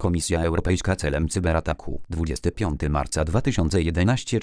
Komisja Europejska celem cyberataku. 25 marca 2011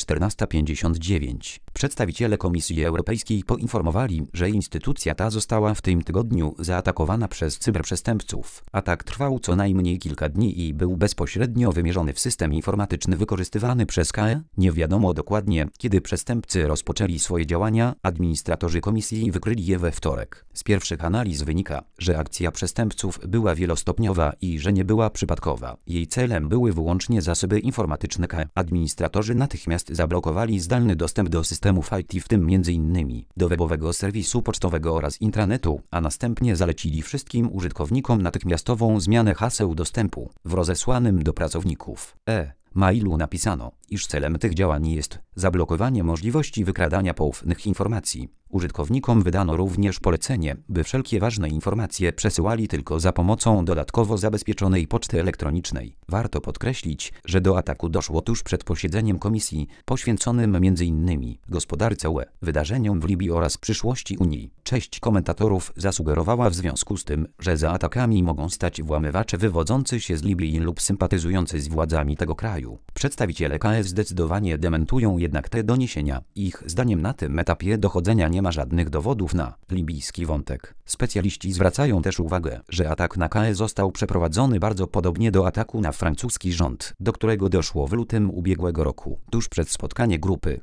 14:59. Przedstawiciele Komisji Europejskiej poinformowali, że instytucja ta została w tym tygodniu zaatakowana przez cyberprzestępców. Atak trwał co najmniej kilka dni i był bezpośrednio wymierzony w system informatyczny wykorzystywany przez KE. Nie wiadomo dokładnie, kiedy przestępcy rozpoczęli swoje działania. Administratorzy komisji wykryli je we wtorek. Z pierwszych analiz wynika, że akcja przestępców była wielostopniowa i że nie była przypadkowa. Jej celem były wyłącznie zasoby informatyczne KE. Administratorzy natychmiast zablokowali zdalny dostęp do systemów IT, w tym m.in. do webowego serwisu pocztowego oraz intranetu, a następnie zalecili wszystkim użytkownikom natychmiastową zmianę haseł dostępu. W rozesłanym do pracowników mailu napisano, iż celem tych działań jest zablokowanie możliwości wykradania poufnych informacji. Użytkownikom wydano również polecenie, by wszelkie ważne informacje przesyłali tylko za pomocą dodatkowo zabezpieczonej poczty elektronicznej. Warto podkreślić, że do ataku doszło tuż przed posiedzeniem komisji, poświęconym m.in. gospodarce UE, wydarzeniom w Libii oraz przyszłości Unii. Część komentatorów zasugerowała w związku z tym, że za atakami mogą stać włamywacze wywodzący się z Libii lub sympatyzujący z władzami tego kraju. Przedstawiciele KS zdecydowanie dementują jednak te doniesienia. Ich zdaniem na tym etapie dochodzenia nie ma żadnych dowodów na libijski wątek. Specjaliści zwracają też uwagę, że atak na KE został przeprowadzony bardzo podobnie do ataku na francuski rząd, do którego doszło w lutym ubiegłego roku, tuż przed spotkaniem grupy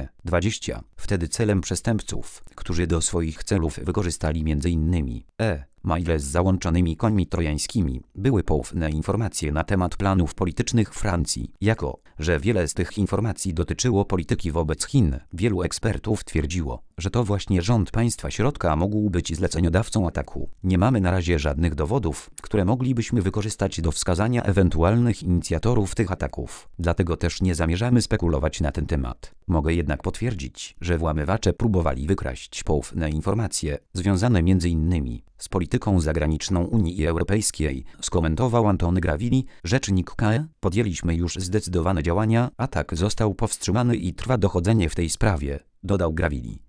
G20. Wtedy celem przestępców, którzy do swoich celów wykorzystali m.in. maile z załączonymi końmi trojańskimi, były poufne informacje na temat planów politycznych Francji. Jako, że wiele z tych informacji dotyczyło polityki wobec Chin, wielu ekspertów twierdziło, że to właśnie rząd państwa środka mógł być zleceniodawcą ataku. Nie mamy na razie żadnych dowodów, które moglibyśmy wykorzystać do wskazania ewentualnych inicjatorów tych ataków. Dlatego też nie zamierzamy spekulować na ten temat. Mogę jednak potwierdzić, że włamywacze próbowali wykraść poufne informacje związane m.in. z polityką zagraniczną Unii Europejskiej, skomentował Antony Gravili, rzecznik KE. Podjęliśmy już zdecydowane działania, atak został powstrzymany i trwa dochodzenie w tej sprawie, dodał Gravili.